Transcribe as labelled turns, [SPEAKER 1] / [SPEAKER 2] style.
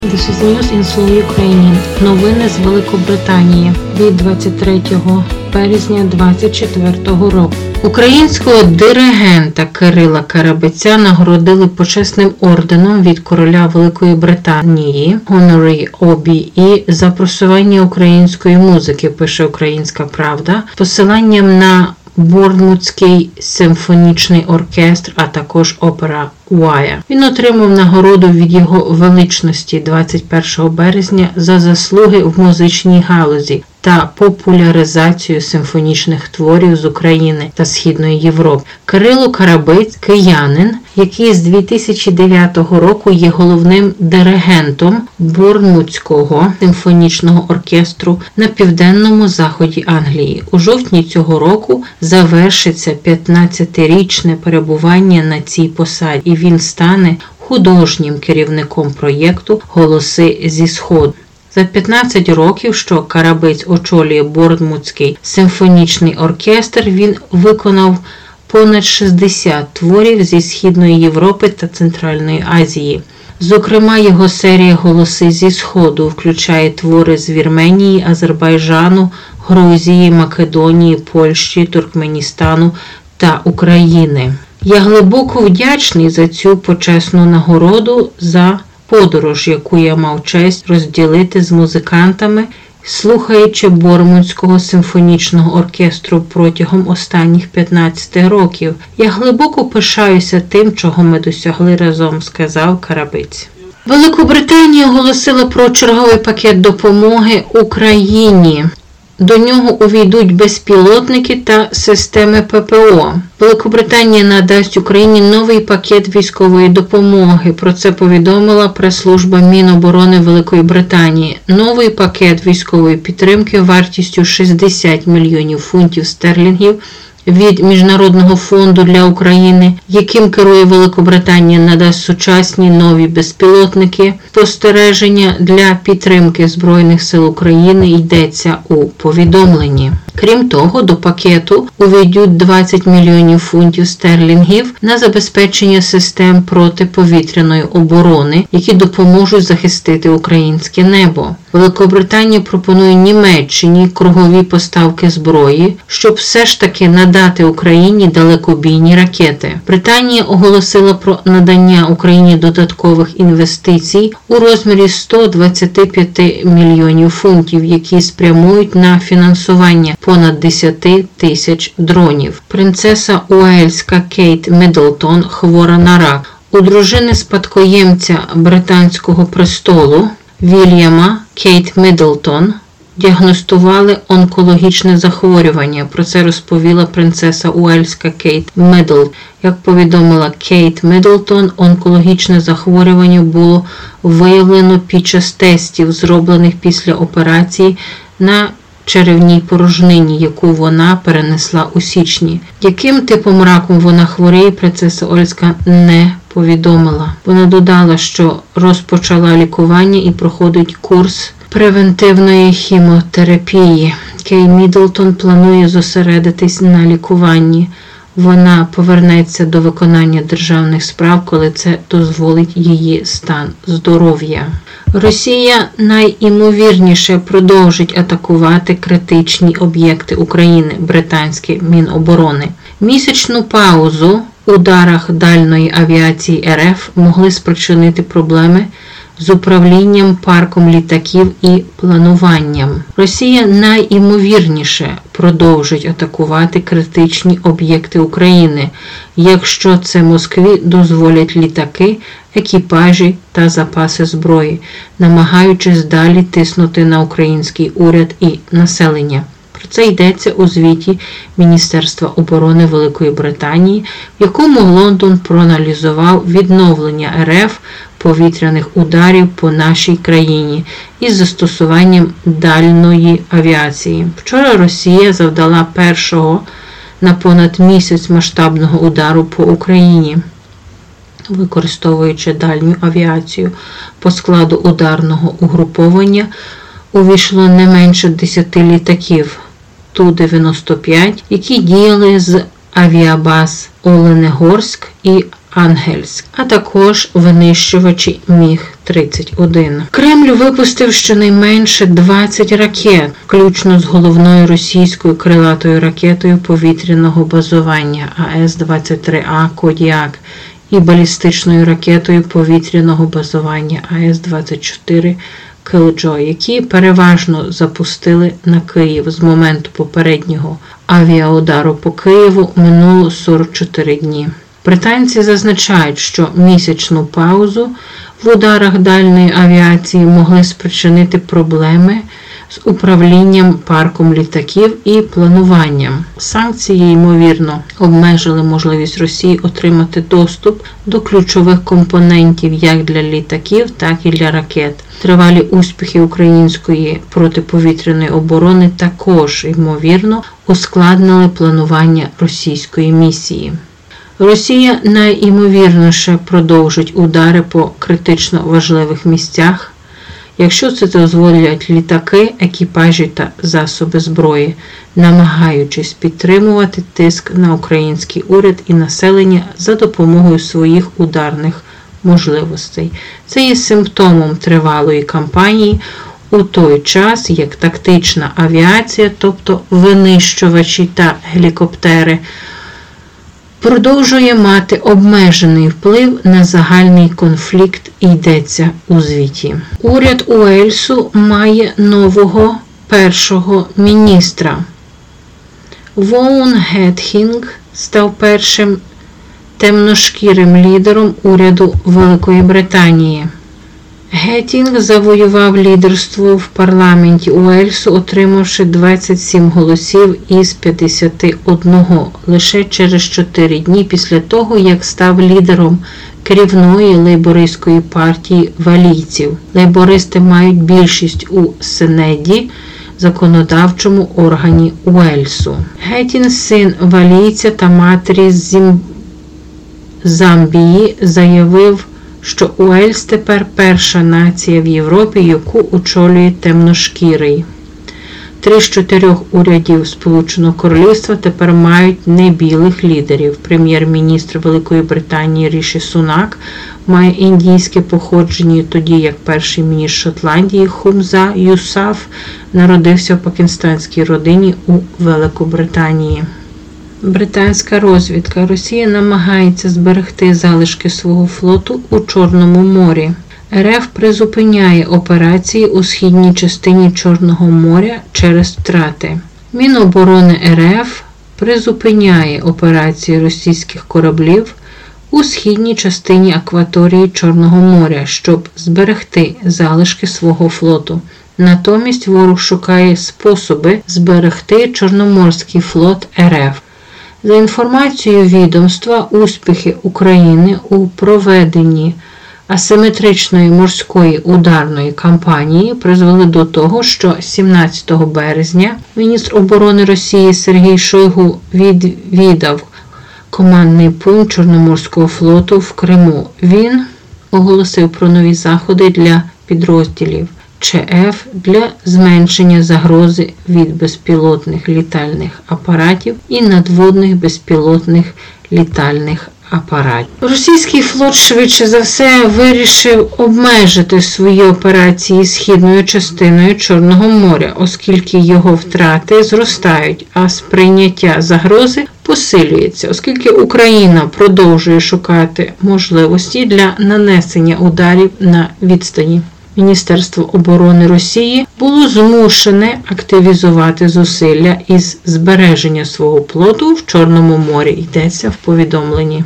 [SPEAKER 1] This is News in Slow Ukrainian. Новини з Великобританії від 23 березня 2024 року. Українського диригента Кирила Карабеця нагородили почесним орденом від короля Великої Британії Honorary OBE за просування української музики, пише Українська Правда, з посиланням на Борнмутський симфонічний оркестр, а також опера Уая. Він отримав нагороду від його величності 21 березня за заслуги в музичній галузі та популяризацію симфонічних творів з України та Східної Європи. Кирило Карабець – киянин, який з 2009 року є головним диригентом Борнмутського симфонічного оркестру на південному заході Англії. У жовтні цього року завершиться 15-річне перебування на цій посаді, і він стане художнім керівником проєкту «Голоси зі Сходу». За 15 років, що Карабець очолює Борнмутський симфонічний оркестр, він виконав понад 60 творів зі Східної Європи та Центральної Азії. Зокрема, його серія «Голоси зі Сходу» включає твори з Вірменії, Азербайджану, Грузії, Македонії, Польщі, Туркменістану та України. Я глибоко вдячний за цю почесну нагороду, за подорож, яку я мав честь розділити з музикантами, слухаючи Борнмутського симфонічного оркестру протягом останніх 15 років. Я глибоко пишаюся тим, чого ми досягли разом, сказав Карабець. Великобританія оголосила про черговий пакет допомоги Україні. До нього увійдуть безпілотники та системи ППО. Великобританія надасть Україні новий пакет військової допомоги. Про це повідомила прес-служба Міноборони Великої Британії. Новий пакет військової підтримки вартістю 60 мільйонів фунтів стерлінгів від Міжнародного фонду для України, яким керує Великобританія, надасть сучасні нові безпілотники спостереження для підтримки Збройних сил України, йдеться у повідомленні. Крім того, до пакету увійдуть 20 мільйонів фунтів стерлінгів на забезпечення систем протиповітряної оборони, які допоможуть захистити українське небо. Великобританія пропонує Німеччині кругові поставки зброї, щоб все ж таки надати Україні далекобійні ракети. Британія оголосила про надання Україні додаткових інвестицій у розмірі 125 мільйонів фунтів, які спрямують на фінансування понад 10 тисяч дронів. Принцеса Уельська Кейт Міддлтон хвора на рак. У дружини спадкоємця британського престолу Вільяма Кейт Міддлтон діагностували онкологічне захворювання. Про це розповіла принцеса Уельська Кейт Міддлтон. Як повідомила Кейт Міддлтон, онкологічне захворювання було виявлено під час тестів, зроблених після операції на черевній порожнині, яку вона перенесла у січні. Яким типом раку вона хворіє, принцеса Уельська не повідомила. Вона додала, що розпочала лікування і проходить курс превентивної хіміотерапії. Кейт Міддлтон планує зосередитись на лікуванні. Вона повернеться до виконання державних справ, коли це дозволить її стан здоров'я. Росія найімовірніше продовжить атакувати критичні об'єкти України, британське Міноборони. Місячну паузу в ударах дальної авіації РФ могли спричинити проблеми з управлінням парком літаків і плануванням. Росія найімовірніше продовжить атакувати критичні об'єкти України, якщо це Москві дозволять літаки, екіпажі та запаси зброї, намагаючись далі тиснути на український уряд і населення. Про це йдеться у звіті Міністерства оборони Великої Британії, в якому Лондон проаналізував відновлення РФ повітряних ударів по нашій країні із застосуванням дальної авіації. Вчора Росія завдала першого на понад місяць масштабного удару по Україні, використовуючи дальню авіацію. По складу ударного угруповання увійшло не менше 10 літаків Ту-95, які діяли з авіабаз Оленегорськ і Ангельськ, а також винищувачі Міг-31. Кремль випустив щонайменше 20 ракет, включно з головною російською крилатою ракетою повітряного базування АС-23А «Кодіак» і балістичною ракетою повітряного базування АС-24 «Киллджой», які переважно запустили на Київ. З моменту попереднього авіаудару по Києву минуло 44 дні. Британці зазначають, що місячну паузу в ударах дальньої авіації могли спричинити проблеми з управлінням парком літаків і плануванням. Санкції, ймовірно, обмежили можливість Росії отримати доступ до ключових компонентів як для літаків, так і для ракет. Тривалі успіхи української протиповітряної оборони також, ймовірно, ускладнили планування російської місії. Росія найімовірніше продовжить удари по критично важливих місцях, якщо це дозволять літаки, екіпажі та засоби зброї, намагаючись підтримувати тиск на український уряд і населення за допомогою своїх ударних можливостей. Це є симптомом тривалої кампанії, у той час, як тактична авіація, тобто винищувачі та гелікоптери, продовжує мати обмежений вплив на загальний конфлікт, йдеться у звіті. Уряд Уельсу має нового першого міністра. Воун Гетхінг став першим темношкірим лідером уряду Великої Британії. Геттінг завоював лідерство в парламенті Уельсу, отримавши 27 голосів із 51 лише через 4 дні після того, як став лідером керівної лейбористської партії валійців. Лейбористи мають більшість у Сенеді, законодавчому органі Уельсу. Геттінг – син валійця та матері з Замбії, заявив, що Уельс тепер перша нація в Європі, яку очолює темношкірий. 3 з 4 урядів Сполученого Королівства тепер мають небілих лідерів. Прем'єр-міністр Великої Британії Ріші Сунак має індійське походження, тоді як перший міністр Шотландії Хумза Юсаф народився в пакистанській родині у Великобританії. Британська розвідка. Росія намагається зберегти залишки свого флоту у Чорному морі. РФ призупиняє операції у східній частині Чорного моря через втрати. Міноборони РФ призупиняє операції російських кораблів у східній частині акваторії Чорного моря, щоб зберегти залишки свого флоту. Натомість ворог шукає способи зберегти Чорноморський флот РФ. За інформацією відомства, успіхи України у проведенні асиметричної морської ударної кампанії призвели до того, що 17 березня міністр оборони Росії Сергій Шойгу відвідав командний пункт Чорноморського флоту в Криму. Він оголосив про нові заходи для підрозділів ЧФ для зменшення загрози від безпілотних літальних апаратів і надводних безпілотних літальних апаратів. Російський флот швидше за все вирішив обмежити свої операції східною частиною Чорного моря, оскільки його втрати зростають, а сприйняття загрози посилюється, оскільки Україна продовжує шукати можливості для нанесення ударів на відстані. Міністерство оборони Росії було змушене активізувати зусилля із збереження свого флоту в Чорному морі, йдеться в повідомленні.